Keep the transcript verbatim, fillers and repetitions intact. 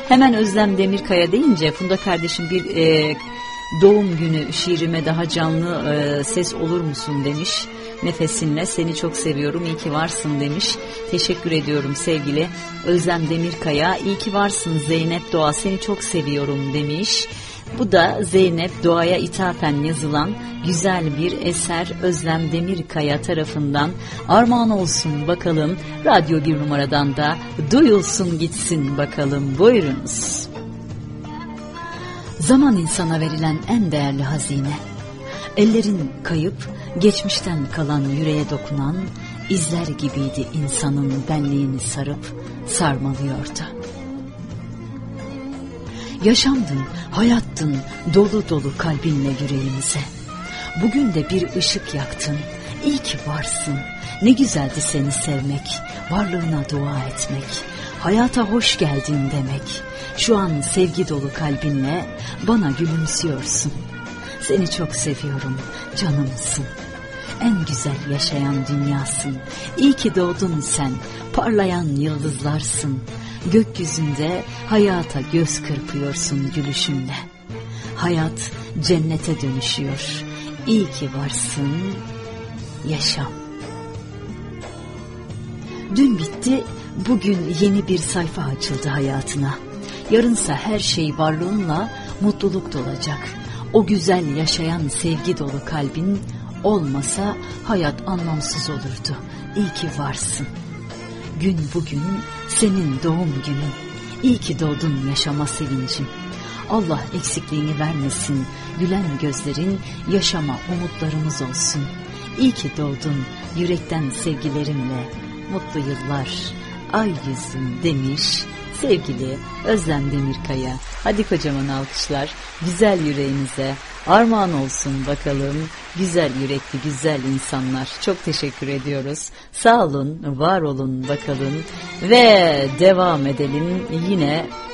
Hemen Özlem Demirkaya deyince Funda kardeşim bir e, doğum günü şiirime daha canlı e, ses olur musun demiş. Nefesinle seni çok seviyorum, iyi ki varsın demiş. Teşekkür ediyorum sevgili Özlem Demirkaya. İyi ki varsın Zeynep Doğa, seni çok seviyorum demiş. Bu da Zeynep Doğa'ya ithafen yazılan güzel bir eser, Özlem Demirkaya tarafından armağan olsun bakalım. Radyo bir numaradan da duyulsun gitsin bakalım. Buyurunuz. Zaman insana verilen en değerli hazine. Ellerin kayıp, geçmişten kalan yüreğe dokunan izler gibiydi insanın benliğini sarıp sarmalıyordu. Yaşamdın, hayattın, dolu dolu kalbinle yüreğimize. Bugün de bir ışık yaktın, iyi ki varsın. Ne güzeldi seni sevmek, varlığına dua etmek, hayata hoş geldin demek. Şu an sevgi dolu kalbinle bana gülümsüyorsun. Seni çok seviyorum, canımsın. En güzel yaşayan dünyasın. İyi ki doğdun sen, parlayan yıldızlarsın. Gökyüzünde hayata göz kırpıyorsun gülüşünle. Hayat cennete dönüşüyor. İyi ki varsın, yaşam. Dün bitti, bugün yeni bir sayfa açıldı hayatına. Yarınsa her şey varlığınla mutluluk dolacak. O güzel yaşayan sevgi dolu kalbin olmasa hayat anlamsız olurdu. İyi ki varsın. Gün bugün senin doğum günün. İyi ki doğdun yaşama sevincim. Allah eksikliğini vermesin. Gülen gözlerin yaşama umutlarımız olsun. İyi ki doğdun yürekten sevgilerimle. Mutlu yıllar ay yüzüm demiş sevgili Özlem Demirkaya. Hadi kocaman alkışlar güzel yüreğinize armağan olsun bakalım. Güzel yürekli güzel insanlar, çok teşekkür ediyoruz. Sağ olun, var olun bakalım ve devam edelim yine